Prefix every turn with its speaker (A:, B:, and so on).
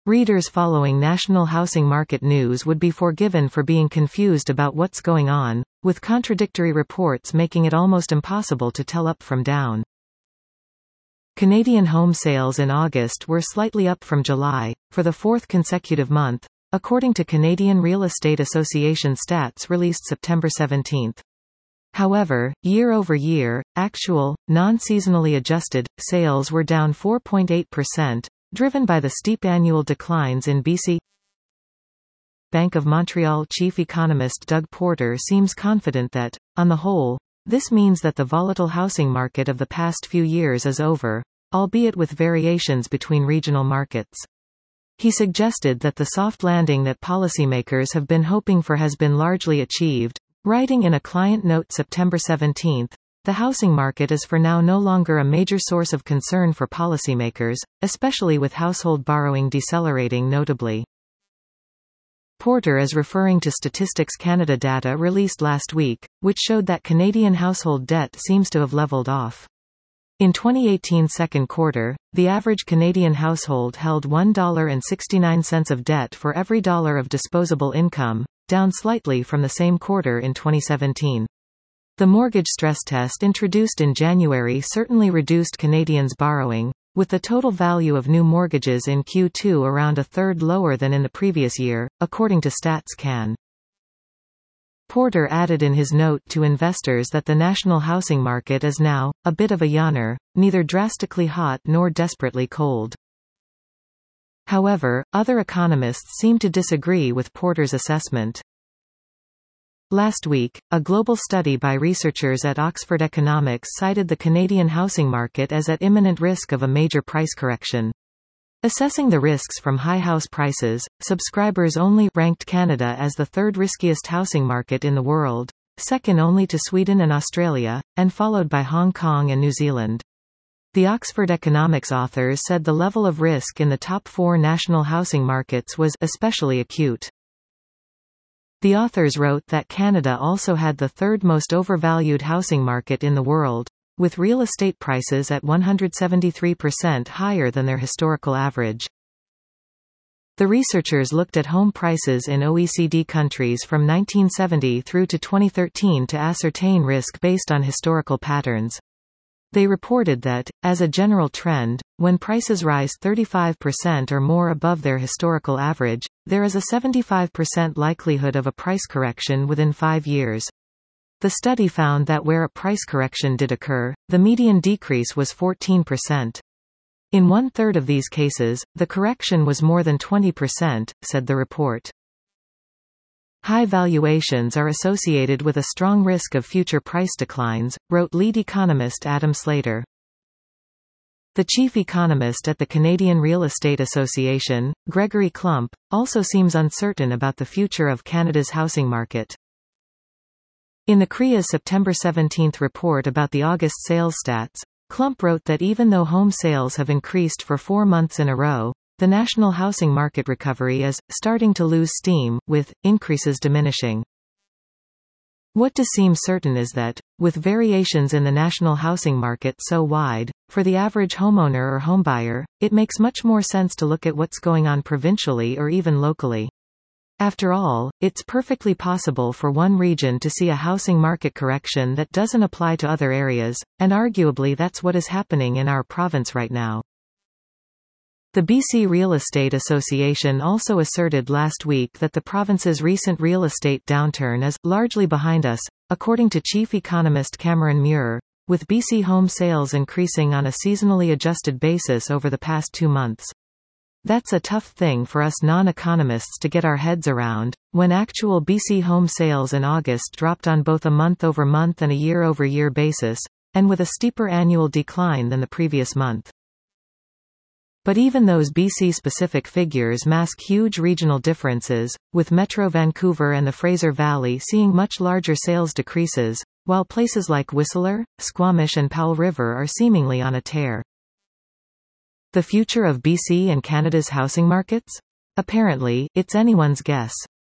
A: Readers following national housing market news would be forgiven for being confused about what's going on, with contradictory reports making it almost impossible to tell up from down. Canadian home sales in August were slightly up from July, for the fourth consecutive month, according to Canadian Real Estate Association stats released September 17. However, year-over-year, actual, non-seasonally adjusted, sales were down 4.8%, driven by the steep annual declines in BC. Bank of Montreal chief economist Doug Porter seems confident that, on the whole, this means that the volatile housing market of the past few years is over, albeit with variations between regional markets. He suggested that the soft landing that policymakers have been hoping for has been largely achieved, writing in a client note September 17. The housing market is for now no longer a major source of concern for policymakers, especially with household borrowing decelerating notably. Porter is referring to Statistics Canada data released last week, which showed that Canadian household debt seems to have leveled off. In 2018 second quarter, the average Canadian household held $1.69 of debt for every dollar of disposable income, down slightly from the same quarter in 2017. The mortgage stress test introduced in January certainly reduced Canadians' borrowing, with the total value of new mortgages in Q2 around a third lower than in the previous year, according to Stats Can. Porter added in his note to investors that the national housing market is now a bit of a yawner, neither drastically hot nor desperately cold. However, other economists seem to disagree with Porter's assessment. Last week, a global study by researchers at Oxford Economics cited the Canadian housing market as at imminent risk of a major price correction. Assessing the risks from high house prices, Subscribers Only ranked Canada as the third riskiest housing market in the world, second only to Sweden and Australia, and followed by Hong Kong and New Zealand. The Oxford Economics authors said the level of risk in the top four national housing markets was especially acute. The authors wrote that Canada also had the third most overvalued housing market in the world, with real estate prices at 173% higher than their historical average. The researchers looked at home prices in OECD countries from 1970 through to 2013 to ascertain risk based on historical patterns. They reported that, as a general trend, when prices rise 35% or more above their historical average, there is a 75% likelihood of a price correction within 5 years. The study found that where a price correction did occur, the median decrease was 14%. In one-third of these cases, the correction was more than 20%, said the report. High valuations are associated with a strong risk of future price declines, wrote lead economist Adam Slater. The chief economist at the Canadian Real Estate Association, Gregory Klump, also seems uncertain about the future of Canada's housing market. In the CREA's September 17 report about the August sales stats, Klump wrote that even though home sales have increased for 4 months in a row, the national housing market recovery is starting to lose steam, with increases diminishing. What does seem certain is that, with variations in the national housing market so wide, for the average homeowner or homebuyer, it makes much more sense to look at what's going on provincially or even locally. After all, it's perfectly possible for one region to see a housing market correction that doesn't apply to other areas, and arguably that's what is happening in our province right now. The BC Real Estate Association also asserted last week that the province's recent real estate downturn is largely behind us, according to chief economist Cameron Muir, with BC home sales increasing on a seasonally adjusted basis over the past 2 months. That's a tough thing for us non-economists to get our heads around, when actual BC home sales in August dropped on both a month-over-month and a year-over-year basis, and with a steeper annual decline than the previous month. But even those BC-specific figures mask huge regional differences, with Metro Vancouver and the Fraser Valley seeing much larger sales decreases, while places like Whistler, Squamish and Powell River are seemingly on a tear. The future of BC and Canada's housing markets? Apparently, it's anyone's guess.